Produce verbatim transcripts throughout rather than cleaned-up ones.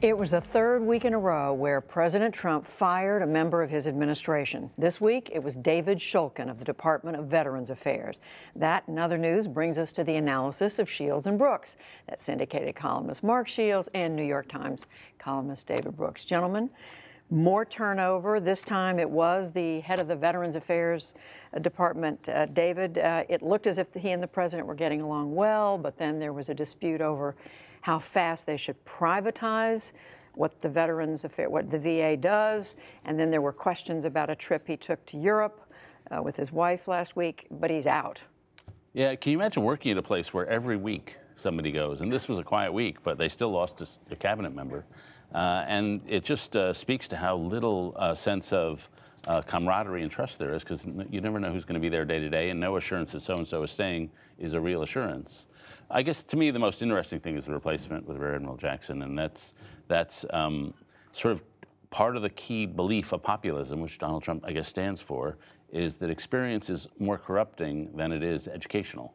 It was the third week in a row where President Trump fired a member of his administration. This week, it was David Shulkin of the Department of Veterans Affairs. That and other news brings us to the analysis of Shields and Brooks, that syndicated columnist Mark Shields and New York Times columnist David Brooks. Gentlemen, more turnover. This time it was the head of the Veterans Affairs Department, uh, David. Uh, it looked as if he and the president were getting along well, but then there was a dispute over how fast they should privatize what the Veterans Affairs, what the V A does, and then there were questions about a trip he took to Europe uh, with his wife last week, but he's out. Yeah, can you imagine working at a place where every week somebody goes, and this was a quiet week, but they still lost a, a cabinet member, uh, and it just uh, speaks to how little uh, sense of uh, camaraderie and trust there is, because you never know who's going to be there day to day, and no assurance that so-and-so is staying is a real assurance. I guess to me the most interesting thing is the replacement with Rear Admiral Jackson, and that's that's um, sort of part of the key belief of populism, which Donald Trump, I guess, stands for, is that experience is more corrupting than it is educational,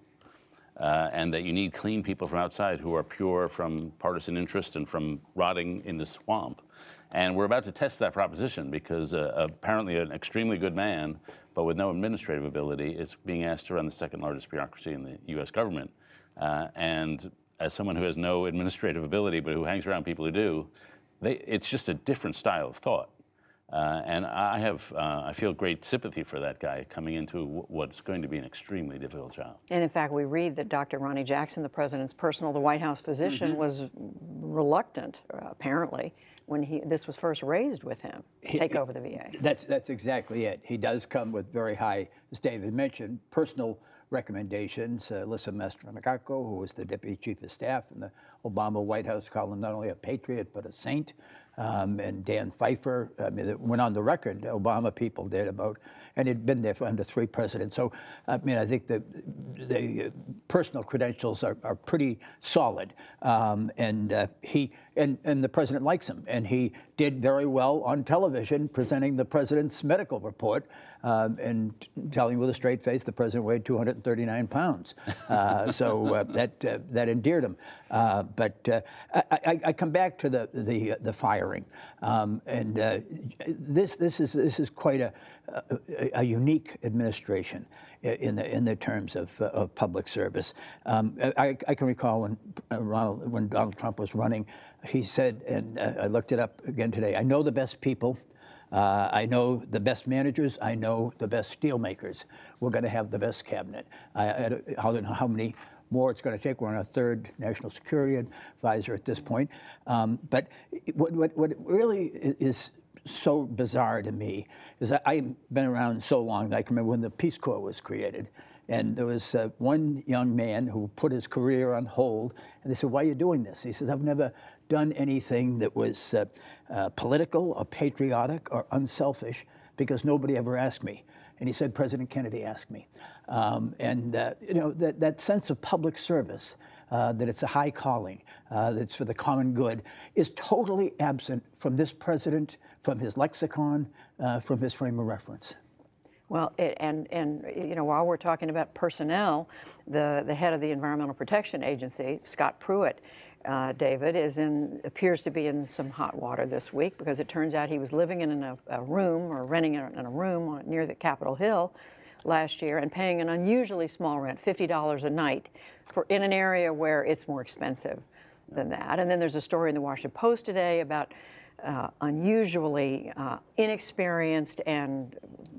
uh, and that you need clean people from outside who are pure from partisan interest and from rotting in the swamp. And we're about to test that proposition because uh, apparently an extremely good man, but with no administrative ability, is being asked to run the second largest bureaucracy in the U S government. Uh, and as someone who has no administrative ability, but who hangs around people who do, they, it's just a different style of thought. Uh, and I have, uh, I feel great sympathy for that guy coming into w what's going to be an extremely difficult job. And in fact, we read that Doctor Ronny Jackson, the president's personal, the White House physician, mm-hmm. was reluctant, uh, apparently, when he this was first raised with him, to take over the V A. That's, that's exactly it. He does come with very high, as David mentioned, personal recommendations. Uh, Alyssa Mastromacacco, who was the Deputy Chief of Staff in the Obama White House, called him not only a patriot, but a saint. Um, and Dan Pfeiffer, I mean, it went on the record, Obama people did about, and he'd been there for under three presidents. So, I mean, I think the, the personal credentials are, are pretty solid. Um, and uh, he, and, and the president likes him. And he did very well on television presenting the president's medical report um, and telling with a straight face the president weighed two hundred thirty-nine pounds. Uh, so uh, that, uh, that endeared him. Uh, but uh, I, I, I come back to the, the, the firing. Um, and uh, this, this, is, this is quite a, a, a unique administration in the, in the terms of, uh, of public service. Um, I, I can recall when, uh, Ronald, when Donald Trump was running, he said, and uh, I looked it up again today, I know the best people, uh, I know the best managers, I know the best steel makers. We're going to have the best cabinet. I, I don't know how many more it's going to take. We're on a third national security advisor at this point. Um, but what, what, what really is so bizarre to me is I, I've been around so long that I can remember when the Peace Corps was created. And there was uh, one young man who put his career on hold, and they said, why are you doing this? He says, I've never done anything that was uh, uh, political or patriotic or unselfish because nobody ever asked me. And he said, President Kennedy asked me. Um, and, uh, you know, that, that sense of public service, uh, that it's a high calling, uh, that it's for the common good, is totally absent from this president, from his lexicon, uh, from his frame of reference. Well, it, and, and, you know, while we're talking about personnel, the, the head of the Environmental Protection Agency, Scott Pruitt, uh, David, is in, appears to be in some hot water this week because it turns out he was living in a, a room or renting in a, in a room on, near the Capitol Hill last year and paying an unusually small rent, fifty dollars a night, for in an area where it's more expensive than that. And then there's a story in the Washington Post today about uh, unusually uh, inexperienced and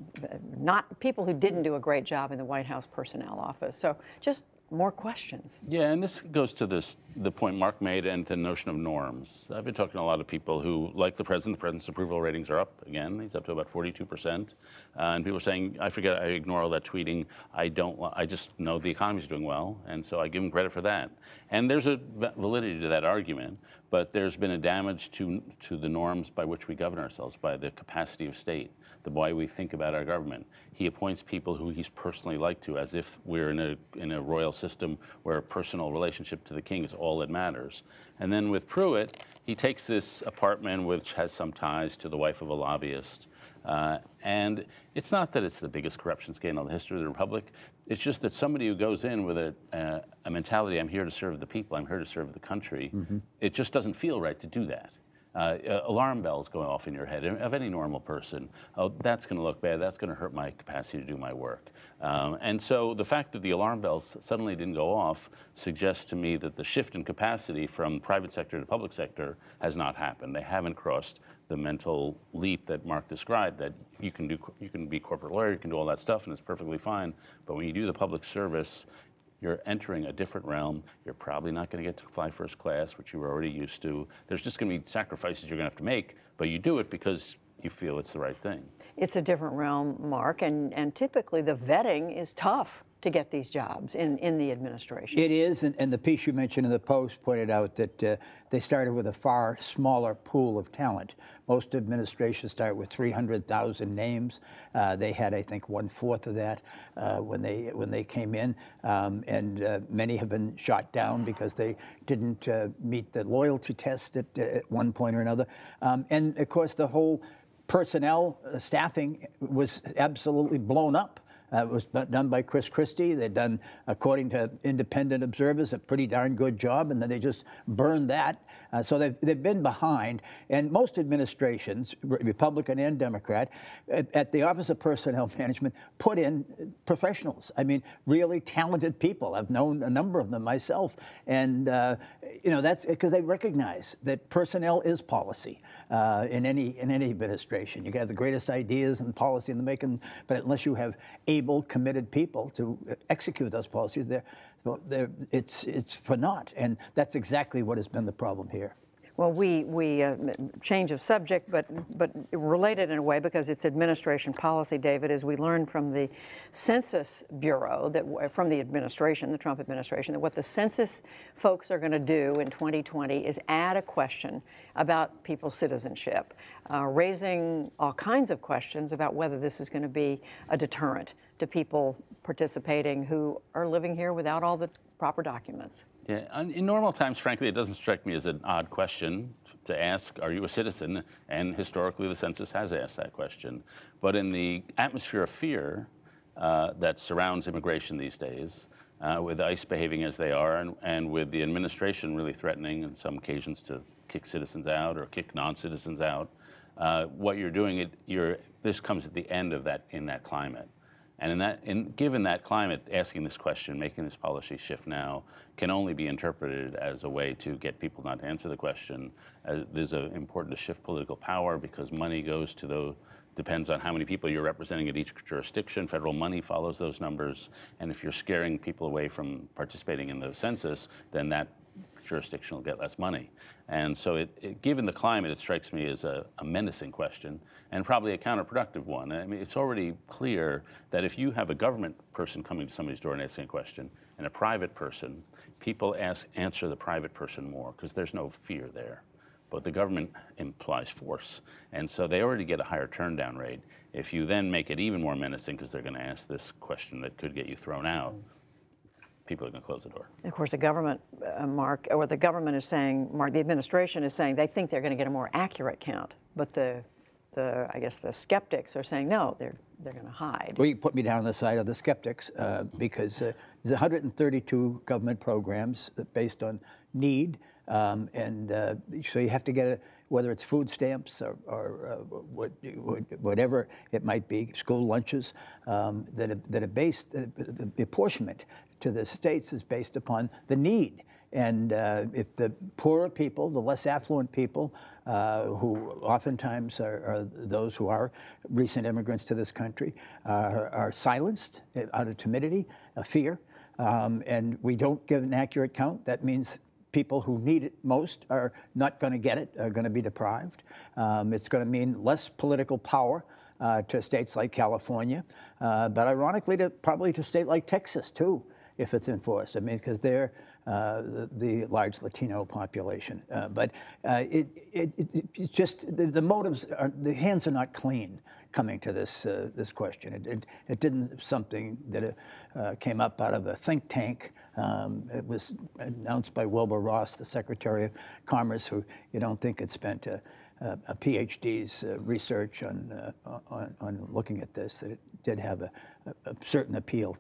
not people who didn't do a great job in the White House personnel office. So just more questions. Yeah, and this goes to this the point Mark made and the notion of norms. I've been talking to a lot of people who like the president. The president's approval ratings are up again. He's up to about forty-two percent. Uh, and people are saying, I forget, I ignore all that tweeting. I don't, I just know the economy's doing well, and so I give him credit for that. And there's a validity to that argument, but there's been a damage to, to the norms by which we govern ourselves, by the capacity of state, the way we think about our government. He appoints people who he's personally liked to, as if we're in a, in a royal system where a personal relationship to the king is all that matters. And then with Pruitt, he takes this apartment which has some ties to the wife of a lobbyist. Uh, and it's not that it's the biggest corruption scandal in the history of the Republic. It's just that somebody who goes in with a, uh, a mentality, I'm here to serve the people, I'm here to serve the country, mm-hmm. it just doesn't feel right to do that. Uh, alarm bells going off in your head of any normal person. Oh, that's going to look bad. That's going to hurt my capacity to do my work. Um, and so the fact that the alarm bells suddenly didn't go off suggests to me that the shift in capacity from private sector to public sector has not happened. They haven't crossed the mental leap that Mark described, that you can do, you can be corporate lawyer, you can do all that stuff, and it's perfectly fine. But when you do the public service, you're entering a different realm. You're probably not going to get to fly first class, which you were already used to. There's just going to be sacrifices you're going to have to make, but you do it because you feel it's the right thing. It's a different realm, Mark, and, and typically the vetting is tough to get these jobs in, in the administration. It is, and, and the piece you mentioned in the Post pointed out that uh, they started with a far smaller pool of talent. Most administrations start with three hundred thousand names. Uh, they had, I think, one-fourth of that uh, when they when they came in, um, and uh, many have been shot down because they didn't uh, meet the loyalty test at, at one point or another. Um, and, of course, the whole personnel uh, staffing was absolutely blown up. Uh, it was done by Chris Christie. They'd done, according to independent observers, a pretty darn good job, and then they just burned that. Uh, so they've, they've been behind. And most administrations, Republican and Democrat, at, at the Office of Personnel Management, put in professionals. I mean, really talented people. I've known a number of them myself. And, uh, you know, that's because they recognize that personnel is policy uh, in any in any administration. You can have the greatest ideas and policy in the making, but unless you have able, committed people to execute those policies, they're, they're, it's, it's for naught. And that's exactly what has been the problem here. Well, we, we uh, change of subject, but, but related in a way because it's administration policy, David, as we learned from the Census Bureau, that from the administration, the Trump administration, that what the census folks are going to do in twenty twenty is add a question about people's citizenship, uh, raising all kinds of questions about whether this is going to be a deterrent to people participating who are living here without all the proper documents. Yeah, in normal times, frankly, it doesn't strike me as an odd question to ask, are you a citizen? And historically, the census has asked that question. But in the atmosphere of fear uh, that surrounds immigration these days, uh, with ICE behaving as they are, and, and with the administration really threatening on some occasions to kick citizens out or kick non-citizens out, uh, what you're doing, it, you're, this comes at the end of that, in that climate. And in that, in, given that climate, asking this question, making this policy shift now, can only be interpreted as a way to get people not to answer the question. Uh, there's a, important to shift political power because money goes to the, depends on how many people you're representing at each jurisdiction. Federal money follows those numbers. And if you're scaring people away from participating in the census, then that jurisdiction will get less money. And so it, it, given the climate, it strikes me as a, a menacing question and probably a counterproductive one. I mean, it's already clear that if you have a government person coming to somebody's door and asking a question and a private person, people ask, answer the private person more because there's no fear there. But the government implies force. And so they already get a higher turn down rate. If you then make it even more menacing because they're going to ask this question that could get you thrown out, people are going to close the door. Of course, the government, uh, Mark, or the government is saying, Mark, the administration is saying they think they're going to get a more accurate count, but the, the I guess the skeptics are saying no, they're they're going to hide. Well, you put me down on the side of the skeptics uh, because uh, there's one hundred thirty-two government programs based on need, um, and uh, so you have to get a, whether it's food stamps or, or uh, what, whatever it might be, school lunches um, that are, that are based, uh, the apportionment to the states is based upon the need. And uh, if the poorer people, the less affluent people, uh, who oftentimes are, are those who are recent immigrants to this country, uh, are, are silenced out of timidity, uh, fear, um, and we don't give an accurate count, that means people who need it most are not going to get it, are going to be deprived. Um, it's going to mean less political power uh, to states like California, uh, but ironically, to, probably to a state like Texas, too, if it's enforced. I mean, because they're uh, the, the large Latino population. Uh, but uh, it, it, it, it's just, the, the motives, are, the hands are not clean coming to this uh, this question. It, it, it didn't something that uh, came up out of a think tank. Um, it was announced by Wilbur Ross, the Secretary of Commerce, who you don't think had spent a, a, a PhD's uh, research on, uh, on on looking at this. That it did have a, a, a certain appeal to the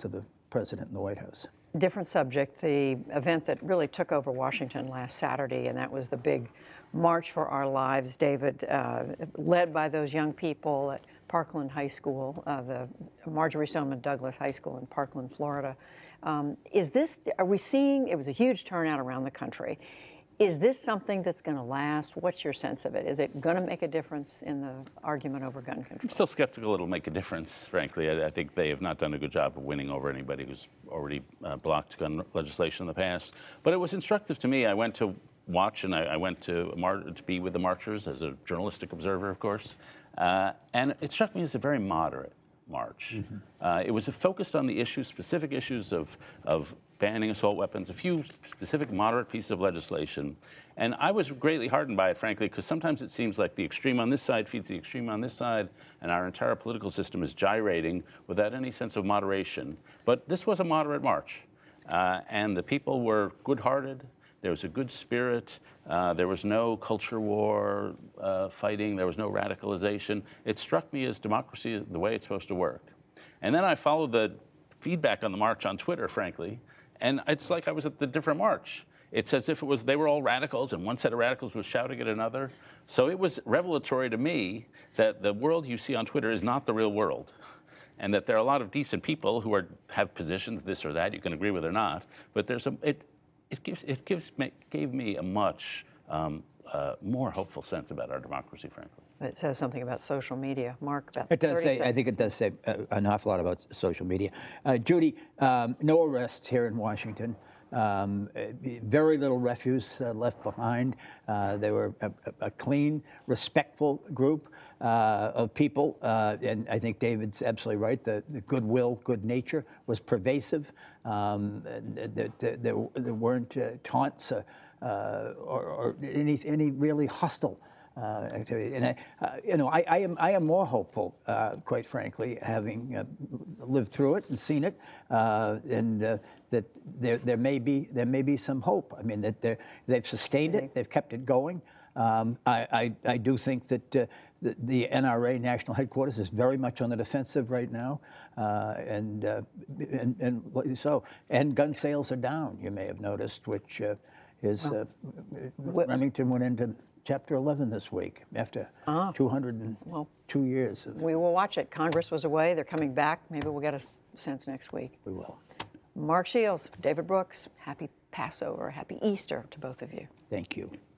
president in the White House. Different subject, the event that really took over Washington last Saturday, and that was the big March for Our Lives, David, uh, led by those young people at Parkland High School, uh, the Marjorie Stoneman Douglas High School in Parkland, Florida. Um, is this, are we seeing, it was a huge turnout around the country. Is this something that's going to last? What's your sense of it? Is it going to make a difference in the argument over gun control? I'm still skeptical it'll make a difference, frankly. I, I think they have not done a good job of winning over anybody who's already uh, blocked gun legislation in the past. But it was instructive to me. I went to watch and I, I went to, mar to be with the marchers as a journalistic observer, of course. Uh, and it struck me as a very moderate march. Mm-hmm. uh, it was focused on the issues, specific issues of, of banning assault weapons, a few specific moderate pieces of legislation. And I was greatly heartened by it, frankly, because sometimes it seems like the extreme on this side feeds the extreme on this side, and our entire political system is gyrating without any sense of moderation. But this was a moderate march, uh, and the people were good-hearted. There was a good spirit. Uh, there was no culture war uh, fighting. There was no radicalization. It struck me as democracy the way it's supposed to work. And then I followed the feedback on the march on Twitter, frankly, and it's like I was at the different march. It's as if it was they were all radicals, and one set of radicals was shouting at another. So it was revelatory to me that the world you see on Twitter is not the real world, and that there are a lot of decent people who are have positions, this or that, you can agree with or not, but there's a, it, it gives, it gives me, gave me a much um, uh, more hopeful sense about our democracy, frankly. It says something about social media. Mark, about It does thirty say, seconds. I think it does say uh, an awful lot about social media. Uh, Judy, um, no arrests here in Washington. Um, very little refuse uh, left behind. Uh, they were a, a clean, respectful group uh, of people, uh, and I think David's absolutely right. The, the goodwill, good nature was pervasive. Um, there, there, there weren't uh, taunts uh, uh, or, or any, any really hostile Uh, activity. And I, uh, you know, I, I am I am more hopeful, uh, quite frankly, having uh, lived through it and seen it, uh, and uh, that there there may be there may be some hope. I mean that they've sustained it, they've kept it going. Um, I, I I do think that uh, the, the N R A national headquarters is very much on the defensive right now, uh, and, uh, and and so and gun sales are down. You may have noticed, which uh, is uh, Remington went into Chapter eleven this week after ah, two hundred two well, years. Of, we will watch it. Congress was away. They're coming back. Maybe we'll get a sense next week. We will. Mark Shields, David Brooks, happy Passover, happy Easter to both of you. Thank you.